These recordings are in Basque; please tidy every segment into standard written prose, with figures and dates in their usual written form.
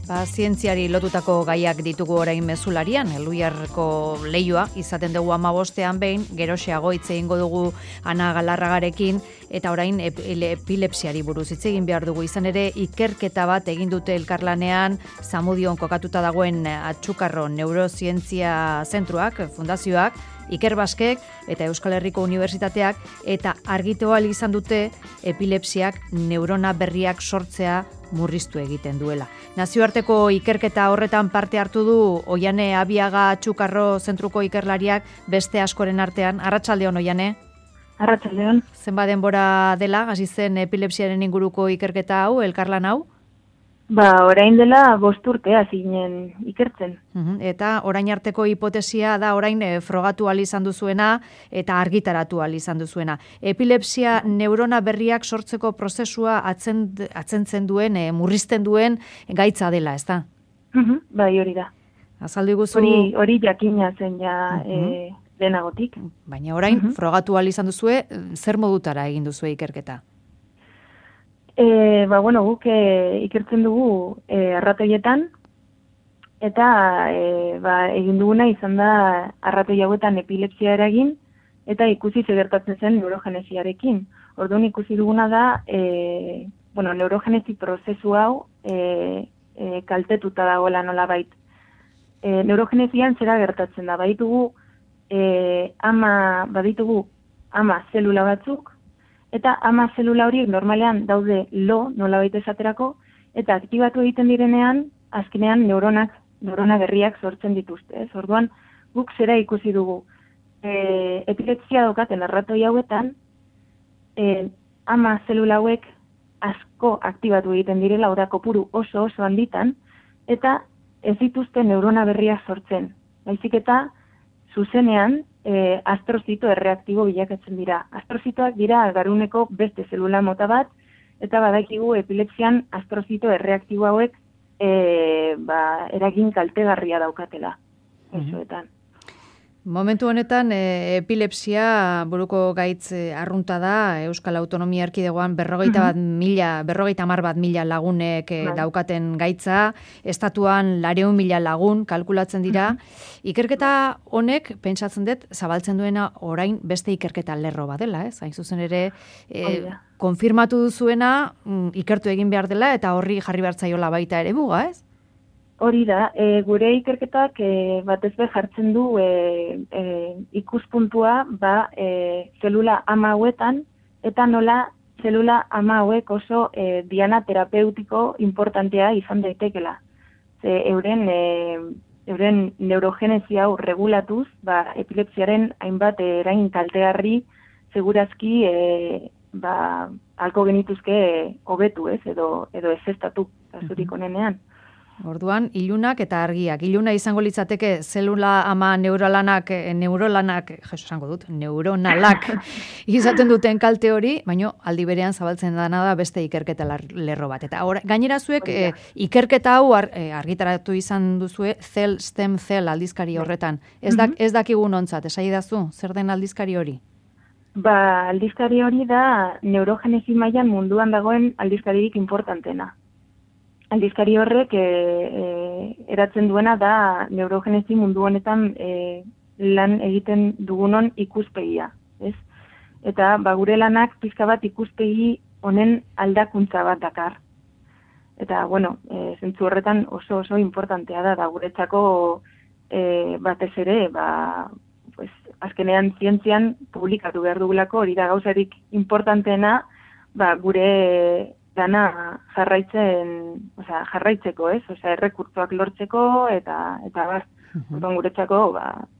Zientziari lotutako gaiak ditugu orain mezularian, Elhuyarreko leioa izaten dugu 15ean behin, geroxeago hitz egingo dugu Ana Galarragarekin, eta orain epilepsiari buruz hitz egin behar dugu. Izan ere, ikerketa bat egin dute elkarlanean, Zamudion kokatuta dagoen Atxukarro Neurozientzia Zentruak, fundazioak, Iker Baskek eta Euskal Herriko Unibertsitateak, eta argitu ahal izan dute epilepsiak neurona berriak sortzea murriztu egiten duela. Nazioarteko ikerketa horretan parte hartu du Oiane Abiaga Atxukarro Zentruko ikerlariak beste askoren artean. Arratsaldeon, Oiane. Arratsaldeon. Zenbat denbora dela hasi zen epilepsiaren inguruko ikerketa hau, elkarlan hau? Orain dela 5 urte hasi ginen ikertzen. Eta orain arteko hipotesia da orain frogatu ahal izan duzuena eta argitaratu ahal izan duzuena. Epilepsia neurona berriak sortzeko prozesua atzentzen duen, murrizten duen gaitza dela, ezta? Bai, hori da. Azaldu iguzu... Hori jakina zen ja denagotik. Baina orain frogatu ahal izan duzue, zer modutara egin duzue ikerketa? Guk ikertzen dugu arratoietan, eta egin duguna izan da arratoi hauetan epilepsia eragin, eta ikusi gertatzen zen neurogenesiarekin. Orduan ikusi duguna da, neurogenesi prozesu hau kaltetuta dagoela nolabait. Neurogenesian zera gertatzen da, baditugu ama zelula batzuk, eta ama zelula horiek normalean daude nolabait esaterako, eta aktibatu egiten direnean, azkenean neurona berriak sortzen dituzte. Orduan, guk zera ikusi dugu. Epilepsia daukaten arratoi hauetan, ama zelula hauek asko aktibatu egiten direla, ora kopuru oso handitan, eta ez dituzte neurona berriak sortzen. Baizik eta zuzenean, astrozito erreaktibo bilakatzen dira. Astrozitoak dira garuneko beste zelula mota bat, eta badakigu epilepsian astrozito erreaktibo hauek eragin kaltegarria daukatela. Osoetan. Momentu honetan, epilepsia buruko gaitz arrunta da, Euskal Autonomia Erkidegoan 50.000 lagunek daukaten gaitza, estatuan 400.000 lagun kalkulatzen dira. Ikerketa honek, pentsatzen dut, zabaltzen duena orain beste ikerketa lerro bat dela, ez? Hain zuzen ere, konfirmatu duzuena, ikertu egin behar dela, eta horri jarri behar zaiola baita ere muga, ez? Hori da, gure ikerketak batez be jartzen du ikuspuntua zelula ama hauetan, eta nola zelula ama hauek oso diana terapeutiko importantea izan daitekela. Euren neurogenesi hau regulatuz, epilepsiaren hainbat eragin kaltegarri segurazki alko genituzke hobetu, ez, edo ezeztatu kasurik onenean. Orduan, ilunak eta argiak. Iluna izango litzateke zelula ama neuronalak izaten duten kalte hori, baina aldi berean zabaltzen dana da beste ikerketa lerro bat. Eta gainera zuek ikerketa hau argitaratu izan duzue Cell Stem Cell aldizkari horretan. Ez dakigun ontzat, esaidazu, zer den aldizkari hori? Aldizkari hori da neurogenesi mailan munduan dagoen aldizkaririk importantena. Aldizkari horrek eratzen duena da neurogenesi mundu honetan lan egiten dugunon ikuspegia. Ez? Eta gure lanak pizka bat ikuspegi honen aldakuntza bat dakar. Eta, zentzu horretan oso importantea da guretzako batez ere, azkenean zientzian publikatu behar dugulako, hori da gauzarik importanteena, gure dana jarraitzeko, ez? Errekurtsoak lortzeko, eta guretzako,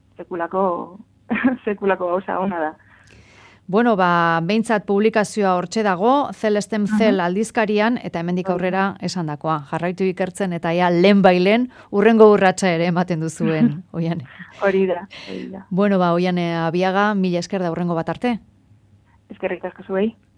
sekulako gauza ona da. Behintzat publikazioa hortxe dago, Cell Stem Cell aldizkarian, eta hemendik aurrera esandakoa. Jarraitu ikertzen, eta lehen bailen, urrengo urratsa ere ematen duzuen, Oiane. Hori da. Oiane Abiaga, mila esker da urrengo bat arte. Eskerrik asko zuei.